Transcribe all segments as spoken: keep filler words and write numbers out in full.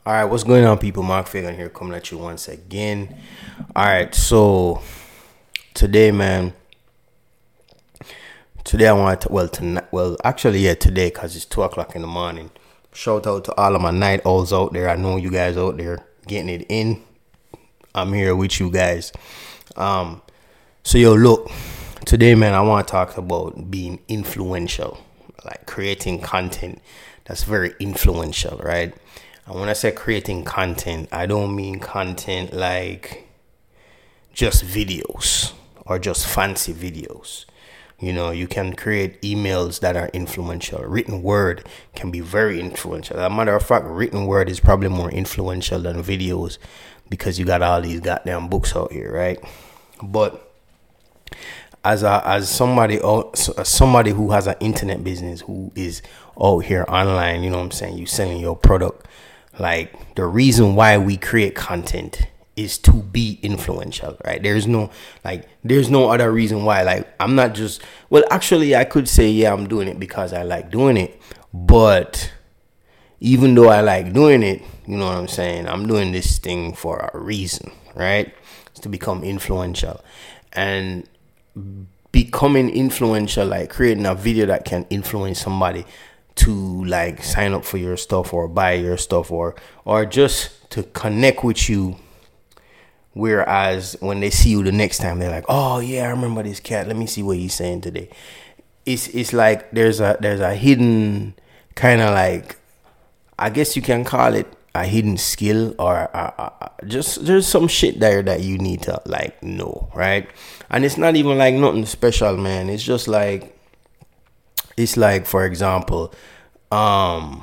All right, what's going on, people? Mark Fagan here, coming at you once again. All right, so today, man, today I want to, well, tonight, well, actually, yeah, today, because it's two o'clock in the morning. Shout out to all of my night owls out there. I know you guys out there getting it in. I'm here with you guys. Um, so, yo, look, today, man, I want to talk about being influential, like creating content that's very influential, right? And when I say creating content, I don't mean content like just videos or just fancy videos. You know, you can create emails that are influential. Written word can be very influential. As a matter of fact, written word is probably more influential than videos because you got all these goddamn books out here, right? But as a as somebody as somebody who has an internet business, who is out here online, you know what I'm saying, you selling your product. Like, the reason why we create content is to be influential, right? There's no, like, there's no other reason why. Like, I'm not just, well, actually, I could say, yeah, I'm doing it because I like doing it. But even though I like doing it, you know what I'm saying, I'm doing this thing for a reason, right? It's to become influential. And becoming influential, like creating a video that can influence somebody to like sign up for your stuff or buy your stuff or or just to connect with you, whereas when they see you the next time, they're like, oh yeah, I remember this cat, let me see what he's saying today. It's it's like there's a there's a hidden kind of, like, I guess you can call it a hidden skill, or a, a, a, just there's some shit there that you need to like know, right? And it's not even like nothing special, man. It's just like, it's like, for example, um,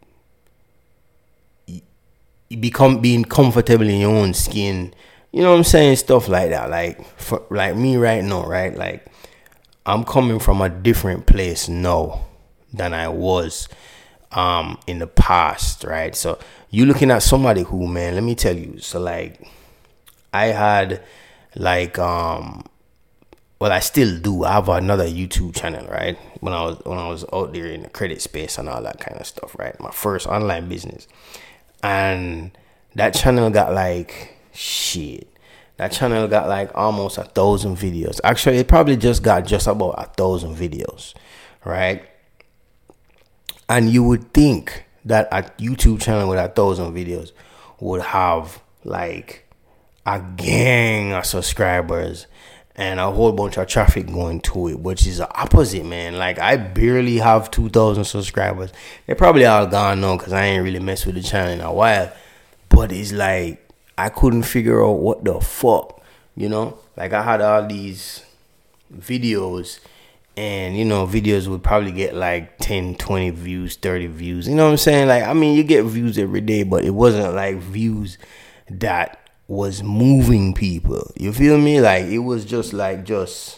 you become being comfortable in your own skin. You know what I'm saying? Stuff like that. Like, for, like me right now, right? Like, I'm coming from a different place now than I was um, in the past, right? So you looking at somebody who, man, let me tell you. So, like, I had, like, um, well, I still do. I have another YouTube channel, right? When I was when I was out there in the credit space and all that kind of stuff, right? My first online business, and that channel got like shit. That channel got like almost a thousand videos. Actually, it probably just got just about a thousand videos, right? And you would think that a YouTube channel with a thousand videos would have like a gang of subscribers and a whole bunch of traffic going to it, which is the opposite, man. Like, I barely have two thousand subscribers. They're probably all gone now because I ain't really messed with the channel in a while. But it's like, I couldn't figure out what the fuck, you know? Like, I had all these videos, and, you know, videos would probably get like ten, twenty views, thirty views. You know what I'm saying? Like, I mean, you get views every day, but it wasn't like views that was moving people. You feel me? Like, it was just like, just,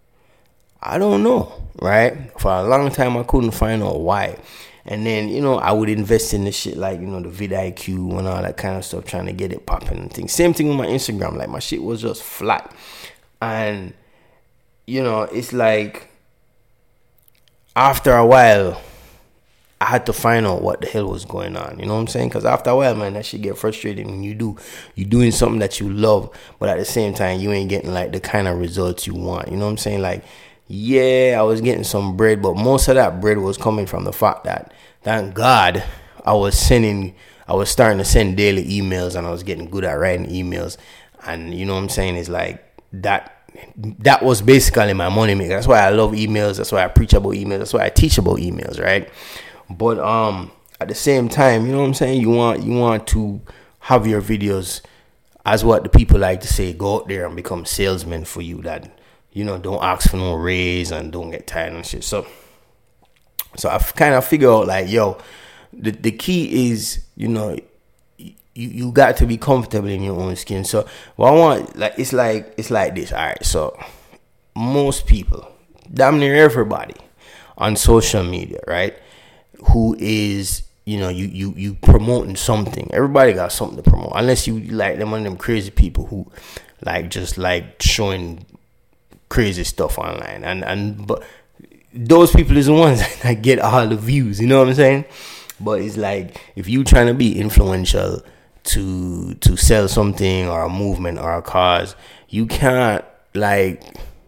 I don't know, right? For a long time, I couldn't find out why. And then, you know, I would invest in this shit like, you know, the vidIQ and all that kind of stuff, trying to get it popping and things. Same thing with my Instagram. Like, my shit was just flat. And, you know, it's like, after a while, I had to find out what the hell was going on. You know what I'm saying? Because after a while, man, that shit get frustrating when you do. You're doing something that you love, but at the same time, you ain't getting, like, the kind of results you want. You know what I'm saying? Like, yeah, I was getting some bread, but most of that bread was coming from the fact that, thank God, I was sending, I was starting to send daily emails, and I was getting good at writing emails. And, you know what I'm saying? It's like, that that was basically my money maker. That's why I love emails. That's why I preach about emails. That's why I teach about emails, right? But um, at the same time, you know what I'm saying? You want you want to have your videos, as what the people like to say, go out there and become salesmen for you. That, you know, don't ask for no raise and don't get tired and shit. So, so I kind of figure out like, yo, the the key is, you know, you you got to be comfortable in your own skin. So what I want, like, it's like it's like this. All right, so most people, damn near everybody on social media, right, who is, you know, you, you, you promoting something. Everybody got something to promote. Unless you like them, one of them crazy people who like just like showing crazy stuff online. And, and but those people is the ones that get all the views. You know what I'm saying? But it's like if you trying to be influential to to sell something or a movement or a cause, you can't like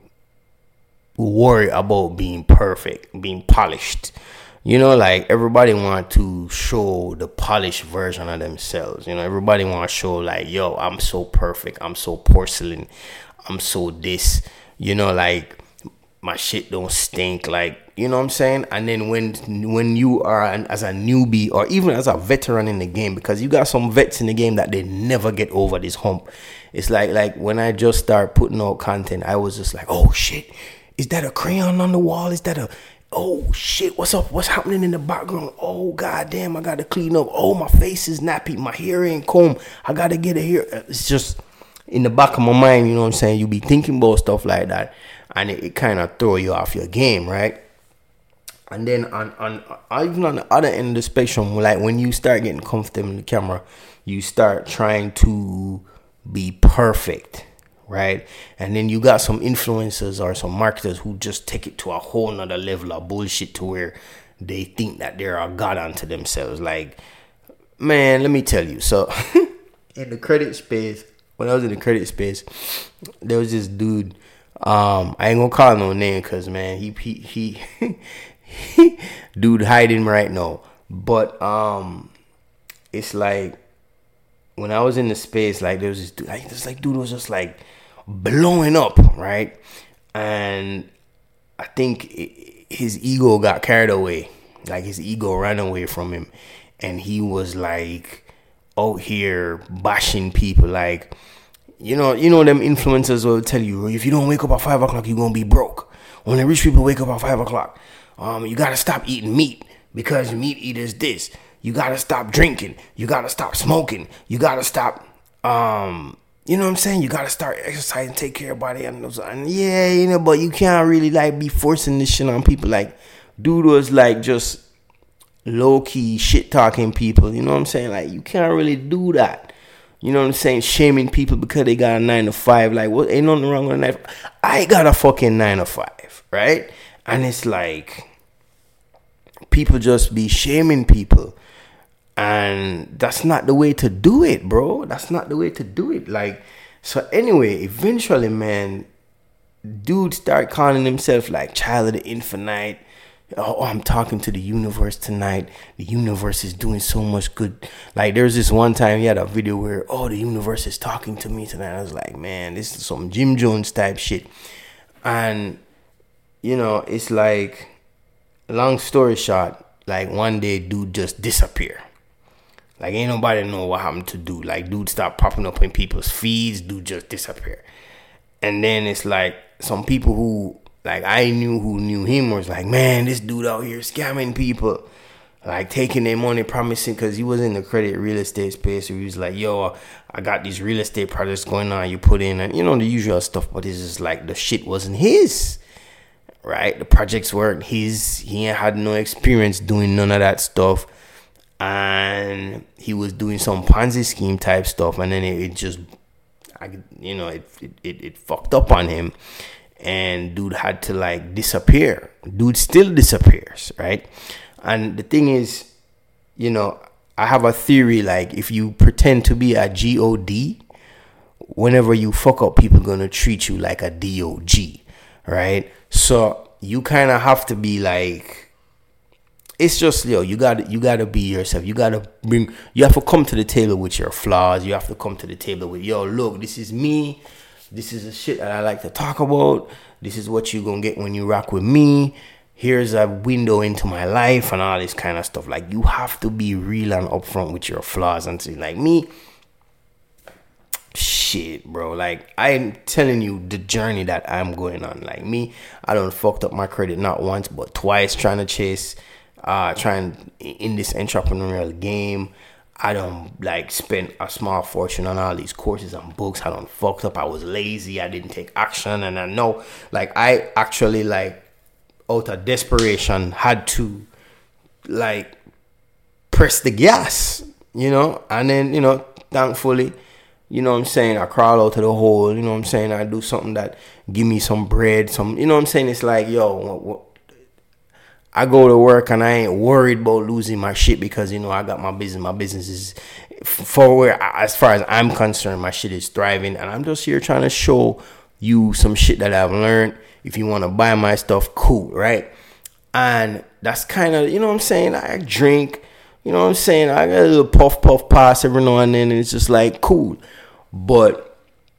worry about being perfect, being polished. You know, like everybody want to show the polished version of themselves. You know, everybody want to show like, yo, I'm so perfect, I'm so porcelain, I'm so this. You know, like my shit don't stink. Like, you know what I'm saying? And then when when you are an, as a newbie or even as a veteran in the game, because you got some vets in the game that they never get over this hump. It's like like when I just start putting out content, I was just like, oh shit, is that a crayon on the wall? Is that a oh shit, what's up? What's happening in the background? Oh goddamn, I gotta clean up. Oh, my face is nappy, my hair ain't comb. I gotta get it here. It's just in the back of my mind, you know what I'm saying? You be thinking about stuff like that, and it, it kind of throw you off your game, right? And then on, on on even on the other end of the spectrum, like when you start getting comfortable in the camera, you start trying to be perfect, right? And then you got some influencers or some marketers who just take it to a whole nother level of bullshit to where they think that they're a god unto themselves. Like, man, let me tell you. So in the credit space, when I was in the credit space, there was this dude. Um, I ain't gonna call no name because man, he he he dude hiding right now. But um, it's like when I was in the space, like there was this dude, like this like dude was just like blowing up, right? And I think it, his ego got carried away, like his ego ran away from him, and he was like out here bashing people, like. You know, you know them influencers will tell you, if you don't wake up at five o'clock, you're gonna be broke. When the rich people wake up at five o'clock, um, you gotta stop eating meat because meat eaters this. You gotta stop drinking. You gotta stop smoking. You gotta stop, um, you know what I'm saying? You gotta start exercising, take care of your body, and, and yeah, you know, but you can't really like be forcing this shit on people. Like, dude was like just low key shit talking people. You know what I'm saying? Like, you can't really do that. You know what I'm saying? Shaming people because they got a nine to five. Like, what? Ain't nothing wrong with a nine. I got a fucking nine to five, right? And it's like people just be shaming people, and that's not the way to do it, bro. That's not the way to do it. Like, so anyway, eventually, man, dude start calling himself like child of the infinite. Oh, I'm talking to the universe tonight. The universe is doing so much good. Like, there's this one time he had a video where, oh, the universe is talking to me tonight. I was like, man, this is some Jim Jones type shit. And, you know, it's like, long story short, like, one day dude just disappear. Like, ain't nobody know what happened to dude. Like, dude stopped popping up in people's feeds. Dude just disappear. And then it's like, some people who, like, I knew who knew him was like, man, this dude out here scamming people, like taking their money, promising, because he was in the credit real estate space. So he was like, yo, I got these real estate projects going on. You put in, and you know, the usual stuff. But it's just like the shit wasn't his, right? The projects weren't his. He ain't had no experience doing none of that stuff. And he was doing some Ponzi scheme type stuff. And then it, it just, I, you know, it, it, it, it fucked up on him. And dude had to like disappear. Dude still disappears, right? And the thing is, you know, I have a theory, like if you pretend to be a G O D, whenever you fuck up, people gonna treat you like a D O G, right? So you kind of have to be like, it's just, yo, you got you got to be yourself. You got to bring, you have to come to the table with your flaws. You have to come to the table with, yo, look, this is me. This is the shit that I like to talk about. This is what you're going to get when you rock with me. Here's a window into my life and all this kind of stuff. Like, you have to be real and upfront with your flaws and say, like me, shit, bro. Like, I'm telling you the journey that I'm going on. Like me, I done fucked up my credit not once, but twice trying to chase, uh, trying in this entrepreneurial game. I done like spent a small fortune on all these courses and books. I done fucked up. I was lazy. I didn't take action. And I know, like, I actually, like, out of desperation, had to, like, press the gas, you know? And then, you know, thankfully, you know what I'm saying, I crawl out of the hole, you know what I'm saying? I do something that give me some bread, some, you know what I'm saying? It's like, yo, what, what, I go to work and I ain't worried about losing my shit because, you know, I got my business. My business is, for where, as far as I'm concerned, my shit is thriving. And I'm just here trying to show you some shit that I've learned. If you want to buy my stuff, cool, right? And that's kind of, you know what I'm saying? I drink, you know what I'm saying? I got a little puff, puff, pass every now and then. And it's just like, cool. But,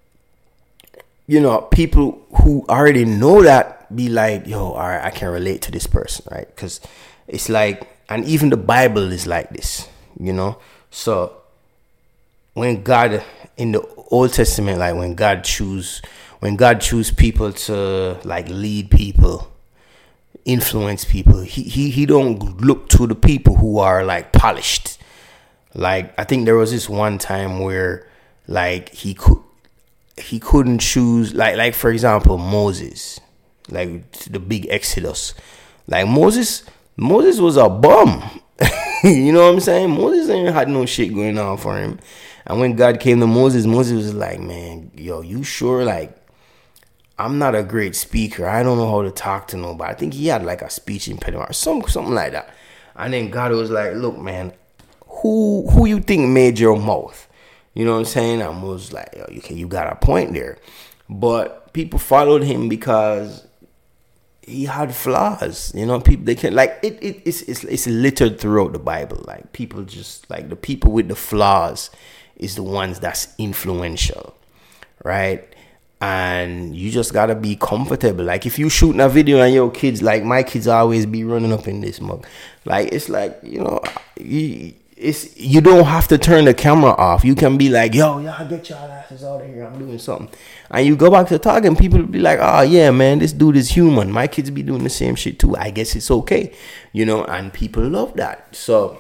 you know, people who already know that, be like, yo, all right, I can relate to this person, right? Because it's like, and even the Bible is like this, you know? So when God, in the Old Testament, like when God choose, when God choose people to like lead people, influence people, he, he, he don't look to the people who are like polished. Like, I think there was this one time where like he could, he couldn't choose, like, like for example, Moses. Like the big Exodus, like Moses, Moses was a bum. You know what I'm saying? Moses ain't had no shit going on for him. And when God came to Moses, Moses was like, man, yo, you sure? Like, I'm not a great speaker. I don't know how to talk to nobody. I think he had like a speech impediment or some, something like that. And then God was like, look, man, who who you think made your mouth? You know what I'm saying? And Moses was like, yo, okay, you got a point there. But people followed him because he had flaws, you know. People, they can like it. it it's, it's it's littered throughout the Bible. Like people just like the people with the flaws is the ones that's influential, right? And you just gotta be comfortable. Like if you shooting a video and your kids, like my kids always be running up in this mug. Like it's like, you know, you, it's you don't have to turn the camera off. You can be like, yo, y'all get y'all asses out of here. I'm doing something. And you go back to talking, people will be like, oh, yeah, man, this dude is human. My kids be doing the same shit, too. I guess it's okay, you know, and people love that. So,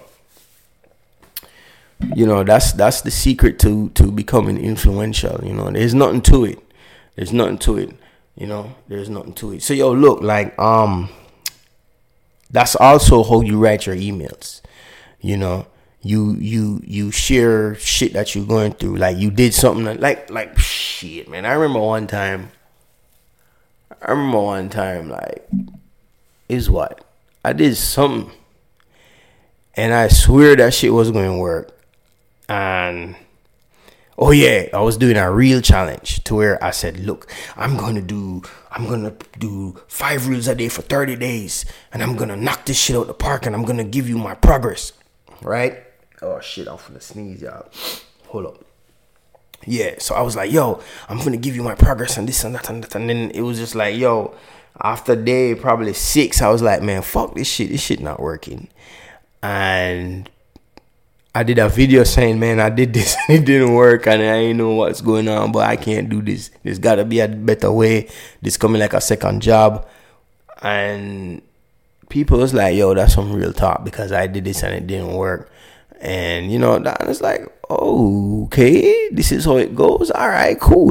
you know, that's that's the secret to, to becoming influential, you know. There's nothing to it. There's nothing to it, you know. There's nothing to it. So, yo, look, like, um, that's also how you write your emails, you know. You you you share shit that you're going through. Like you did something that, like like shit, man. I remember one time. I remember one time like is what I did something, and I swear that shit was going to work. And oh yeah, I was doing a real challenge to where I said, look, I'm gonna do I'm gonna do five reels a day for thirty days, and I'm gonna knock this shit out the park, and I'm gonna give you my progress, right? Oh shit, I'm finna sneeze, y'all. Hold up. Yeah, so I was like, yo, I'm gonna give you my progress and this and that and that. And then it was just like, yo, after day probably six, I was like, man, fuck this shit. This shit not working. And I did a video saying, man, I did this and it didn't work, and I ain't know what's going on, but I can't do this. There's gotta be a better way. This coming like a second job. And people was like, yo, that's some real talk, because I did this and it didn't work. And, you know, that was like, oh, okay, this is how it goes. All right, cool.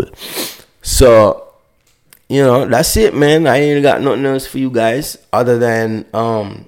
So, you know, that's it, man. I ain't got nothing else for you guys other than, um,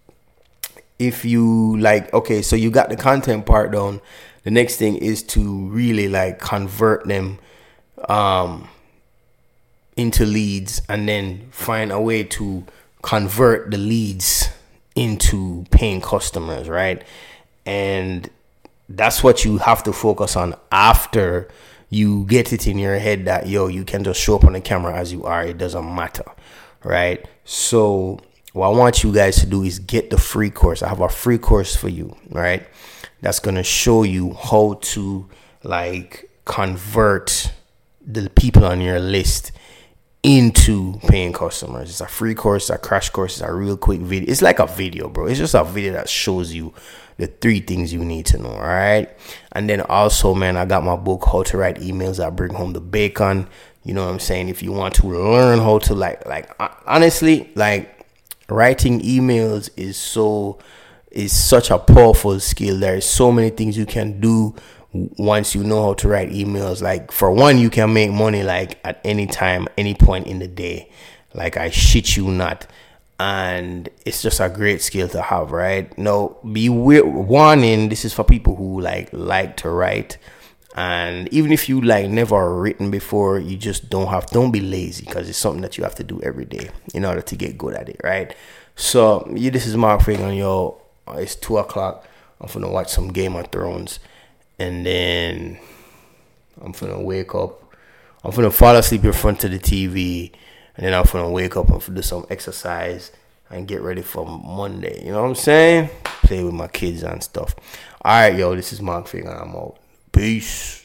if you like, okay, so you got the content part down. The next thing is to really like convert them, um, into leads, and then find a way to convert the leads into paying customers, right? And that's what you have to focus on after you get it in your head that, yo, you can just show up on the camera as you are. It doesn't matter, right? So what I want you guys to do is get the free course. I have a free course for you, right? That's going to show you how to like convert the people on your list into paying customers. It's a free course, a crash course, it's a real quick video. It's like a video, bro. It's just a video that shows you the three things you need to know, all right? And then also, man, I got my book, How to Write Emails That Bring Home the Bacon. You know what I'm saying? If you want to learn how to like, like honestly, like writing emails is so, is such a powerful skill. There is so many things you can do once you know how to write emails. Like for one, you can make money like at any time, any point in the day. Like I shit you not. And it's just a great skill to have, right? Now, be warning, this is for people who like like to write. And even if you like never written before, you just don't have, don't be lazy, because it's something that you have to do every day in order to get good at it, right? So yeah, this is Mark Fagan, yo. Uh, It's two o'clock. I'm finna watch some Game of Thrones, and then I'm finna wake up. I'm finna fall asleep in front of the T V, and then I'm finna wake up and do some exercise and get ready for Monday. You know what I'm saying? Play with my kids and stuff. All right, yo. This is Mark Fagan. I'm out. Peace.